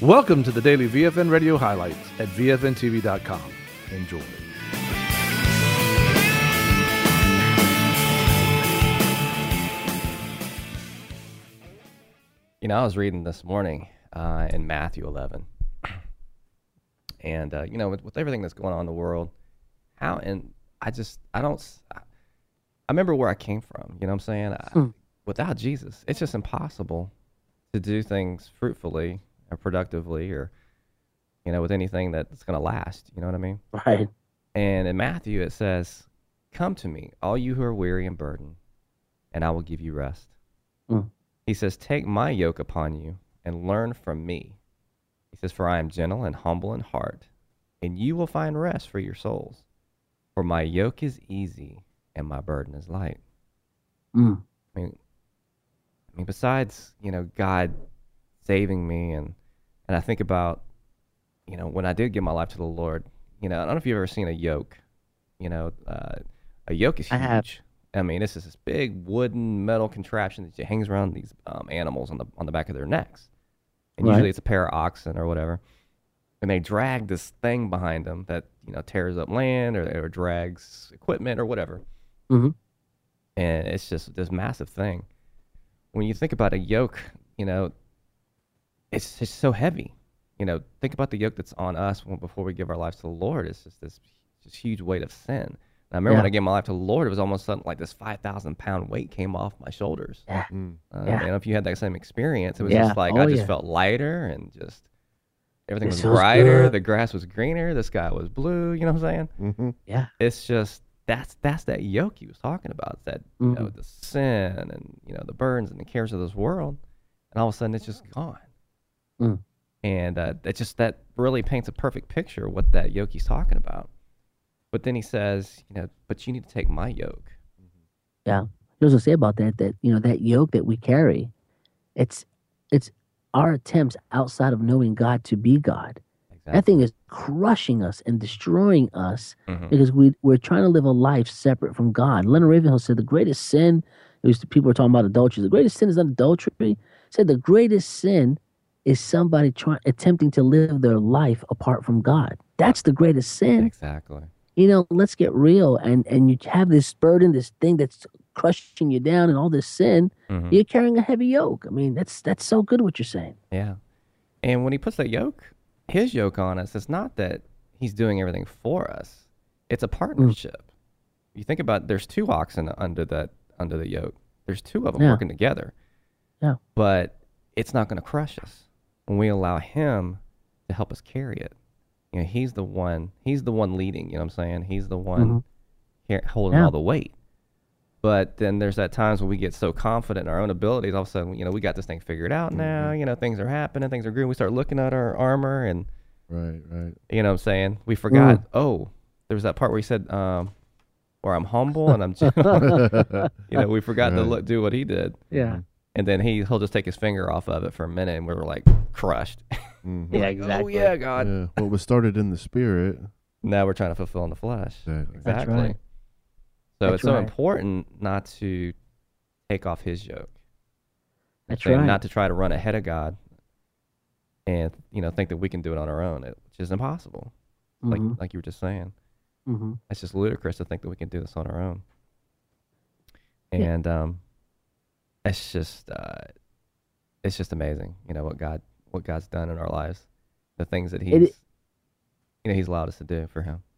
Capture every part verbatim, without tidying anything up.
Welcome to the daily V F N Radio highlights at V F N T V dot com. Enjoy. You know, I was reading this morning uh, in Matthew eleven, and uh, you know, with, with everything that's going on in the world, how and I just I don't I remember where I came from. You know what I'm saying? I, Hmm. Without Jesus, it's just impossible to do things fruitfully or productively, or you know, with anything that's going to last. You know what I mean? Right. And in Matthew, it says, "Come to me, all you who are weary and burdened, and I will give you rest." Mm. He says, "Take my yoke upon you and learn from me." He says, "For I am gentle and humble in heart, and you will find rest for your souls. For my yoke is easy and my burden is light." Mm. I mean, I mean, besides, you know, God saving me, and and I think about, you know, when I did give my life to the Lord, you know, I don't know if you've ever seen a yoke. You know, uh, a yoke is I have. huge. I mean, this is this big wooden metal contraption that hangs around these um, animals on the on the back of their necks, and Right. usually it's a pair of oxen or whatever, and they drag this thing behind them that, you know, tears up land, or, or drags equipment or whatever, Mm-hmm. and it's just this massive thing. When you think about a yoke, you know, it's just so heavy. You know, think about the yoke that's on us when, before we give our lives to the Lord. It's just this just huge weight of sin. And I remember Yeah. when I gave my life to the Lord, it was almost something like this five thousand pound weight came off my shoulders. Yeah. Mm. Uh, Yeah. I don't know if you had that same experience. It was Yeah. just like, Oh, I just yeah. felt lighter, and just everything This was feels brighter. good. The grass was greener. The sky was blue. You know what I'm saying? Mm-hmm. Yeah. It's just, that's that's that yoke he was talking about. It's that, you know, Mhm. the sin and, you know, the burdens and the cares of this world. And all of a sudden it's just gone. Mm. And uh, that just, that really paints a perfect picture of what that yoke he's talking about. But then he says, you know, but you need to take my yoke. Yeah. I was gonna say about that that you know that yoke that we carry, it's it's our attempts outside of knowing God to be God. That thing is crushing us and destroying us Mhm. because we we're trying to live a life separate from God. Leonard Ravenhill said the greatest sin. It was people were talking about adultery. The greatest sin is not adultery. He said the greatest sin is somebody trying attempting to live their life apart from God. That's the greatest sin. Exactly. You know, let's get real. And and you have this burden, this thing that's crushing you down, and all this sin. Mhm. You're carrying a heavy yoke. I mean, that's that's so good what you're saying. Yeah. And when he puts that yoke, his yoke on us, it's not that he's doing everything for us. It's a partnership. You think about, there's two oxen under that under the yoke. There's two of them Yeah. working together. Yeah. But it's not going to crush us when we allow him to help us carry it. You know, he's the one, he's the one leading, you know what I'm saying? He's the one Mhm. here holding Yeah. all the weight. But then there's that times when we get so confident in our own abilities, all of a sudden, you know, we got this thing figured out now, you know, things are happening, things are good. We start looking at our armor, and, Right, right. you know what I'm saying? We forgot, Mm. oh, there was that part where he said, um, where I'm humble and I'm gentle. You know, we forgot to Right. look, do what he did. Yeah. And then he, he'll just take his finger off of it for a minute, and we were like crushed. Mhm. Yeah, Oh, exactly. yeah, God. Yeah. What was started in the spirit. Now we're trying to fulfill in the flesh. Exactly. That's Exactly. right. So That's it's so right. important not to take off his yoke. That's And right. not to try to run ahead of God and, you know, think that we can do it on our own, it- which is impossible. Like Mhm. like you were just saying. Mm-hmm. It's just ludicrous to think that we can do this on our own. Yeah. And um, it's just uh, it's just amazing, you know, what God what God's done in our lives, the things that He's It i- you know He's allowed us to do for Him.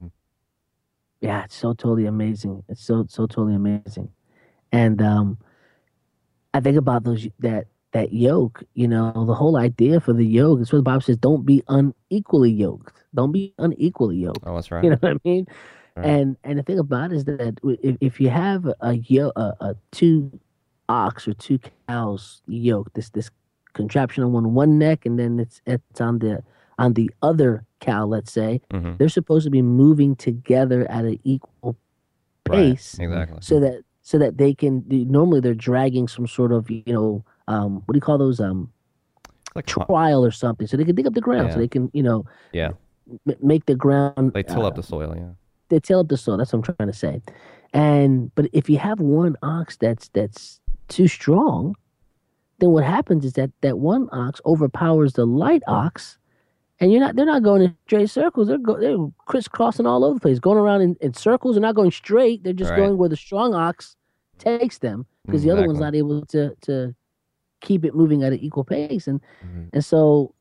Yeah, it's so totally amazing. It's so so totally amazing. And um I think about those that that yoke, you know, the whole idea for the yoke is what the Bible says, don't be unequally yoked. Don't be unequally yoked. Oh, that's right. You know what I mean? Right. And and the thing about it is that if, if you have a yo a, a two ox or two cows yoke, this this contraption on one one neck, and then it's it's on the on the other cow, let's say, Mhm. they're supposed to be moving together at an equal Right. pace, Exactly. so that so that they can. Normally, they're dragging some sort of you know um what do you call those um Like co- trial or something, so they can dig up the ground, Yeah. so they can you know yeah, m- make the ground. they till uh, up the soil. Yeah. they till up the soil. That's what I'm trying to say. And but if you have one ox that's that's too strong, then what happens is that that one ox overpowers the light ox, and you're not they're not going in straight circles. They're go, they're crisscrossing all over the place, going around in, in circles. They're not going straight. They're just Right. going where the strong ox takes them, because the other one's Exactly. not able to to keep it moving at an equal pace. And Mhm. and so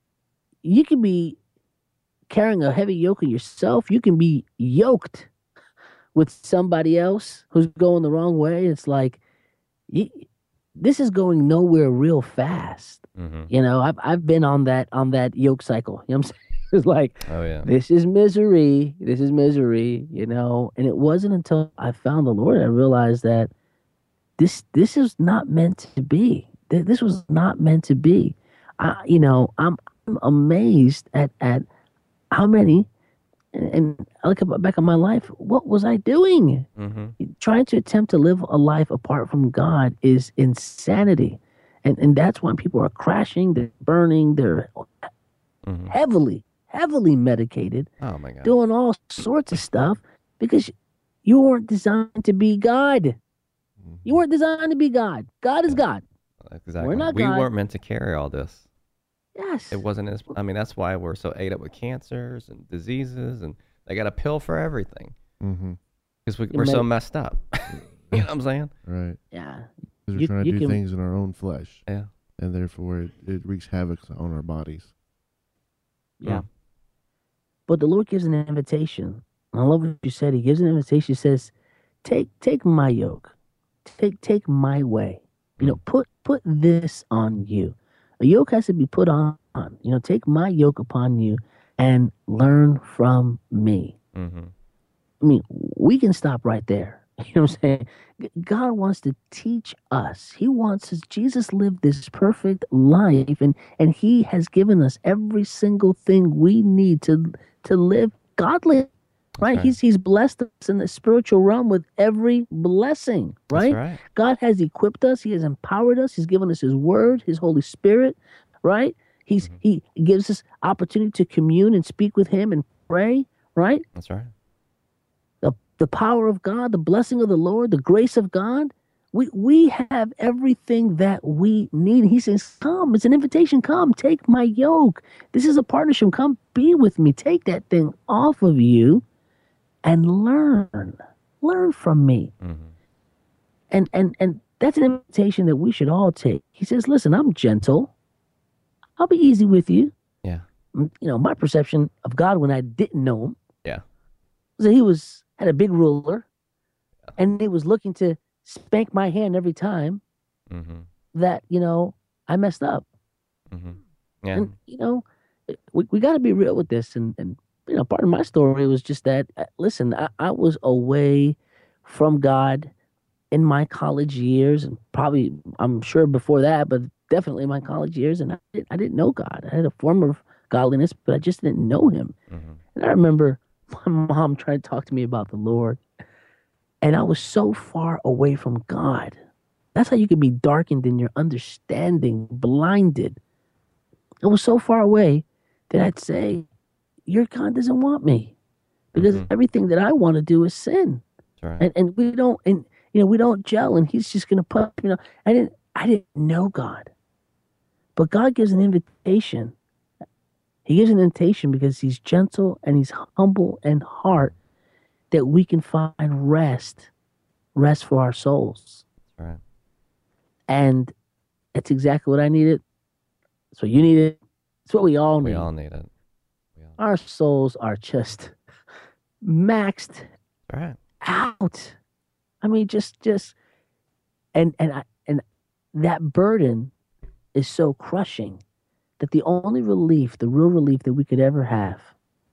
you can be carrying a heavy yoke of yourself. You can be yoked with somebody else who's going the wrong way. It's like, you, this is going nowhere real fast. Mm-hmm. You know, I've I've been on that on that yoke cycle. You know what I'm saying? It's like, Oh yeah. this is misery. This is misery. You know, and it wasn't until I found the Lord I realized that this this is not meant to be. Th- This was not meant to be. I, you know, I'm, I'm amazed at at how many. And, and I look at- back at my life. What was I doing? Mm-hmm. Trying to attempt to live a life apart from God is insanity. And and that's why people are crashing, they're burning, they're Mm-hmm. heavily, heavily medicated, Oh my God. doing all sorts of stuff because you weren't designed to be God. You weren't designed to be God. God is God. Exactly. not we God. weren't meant to carry all this. Yes. It wasn't as. I mean, that's why we're so ate up with cancers and diseases, and they got a pill for everything Mm-hmm. because we, You we're so may- messed up. You know what I'm saying? Right. Yeah. Because we're You- trying to you do can- things in our own flesh, Yeah. and therefore it, it wreaks havoc on our bodies. Yeah. Mm. But the Lord gives an invitation. And I love what you said. He gives an invitation. He says, Take take my yoke. Take take my way. You know, put put this on you. A yoke has to be put on. You know, take my yoke upon you and learn from me. Mm-hmm. I mean, we can stop right there. You know what I'm saying? G- God wants to teach us. He wants us. Jesus lived this perfect life, and and He has given us every single thing we need to to live godly. Right? right. He's He's blessed us in the spiritual realm with every blessing. Right? That's right. God has equipped us. He has empowered us. He's given us His Word, His Holy Spirit. Right? He's Mhm. He gives us opportunity to commune and speak with Him and pray. Right? That's right. the the power of God, the blessing of the Lord, the grace of God. We we have everything that we need. He says, "Come." It's an invitation. Come, take my yoke. This is a partnership. Come, be with me. Take that thing off of you, and learn. Learn from me. Mm-hmm. And and and that's an invitation that we should all take. He says, "Listen, I'm gentle. I'll be easy with you." Yeah. You know, my perception of God when I didn't know Him. Yeah. Was that He was had a big ruler, and He was looking to spank my hand every time Mm-hmm. that you know I messed up. Mm-hmm. Yeah. And you know, we we got to be real with this. And and you know, part of my story was just that. uh, Listen, I, I was away from God in my college years, and probably I'm sure before that, but definitely my college years. And I didn't, I didn't know God. I had a form of godliness, but I just didn't know Him. Mm-hmm. And I remember my mom trying to talk to me about the Lord, and I was so far away from God. That's how you can be darkened in your understanding, blinded. I was so far away that I'd say, your God doesn't want me, because Mhm. everything that I want to do is sin. That's right. And and we don't and you know we don't gel, and He's just gonna put you know I didn't I didn't know God. But God gives an invitation. He gives an invitation because He's gentle and He's humble in heart, that we can find rest, rest for our souls. That's right. And that's exactly what I needed. That's what you needed. It's what we all need. We all need it. We all. Our souls are just maxed All right. out. I mean, just, just, and and I, and that burden is so crushing that the only relief, the real relief that we could ever have,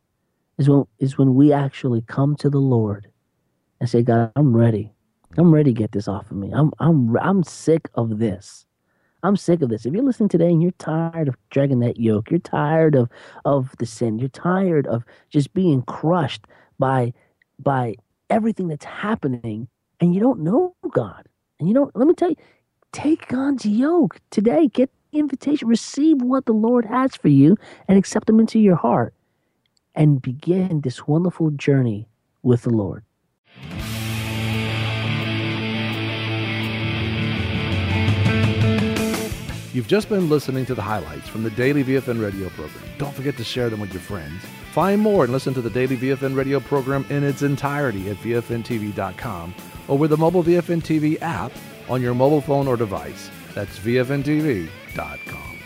is when is when we actually come to the Lord and say, God, I'm ready. I'm ready to get this off of me. I'm I'm I'm sick of this. I'm sick of this. If you're listening today and you're tired of dragging that yoke, you're tired of of the sin, you're tired of just being crushed by by everything that's happening, and you don't know God, and you don't, let me tell you, take God's yoke today. Get the invitation, receive what the Lord has for you, and accept Him into your heart, and begin this wonderful journey with the Lord. You've just been listening to the highlights from the daily V F N radio program. Don't forget to share them with your friends. Find more and listen to the daily V F N radio program in its entirety at V F N T V dot com or with the mobile V F N T V app on your mobile phone or device. That's V F N T V dot com.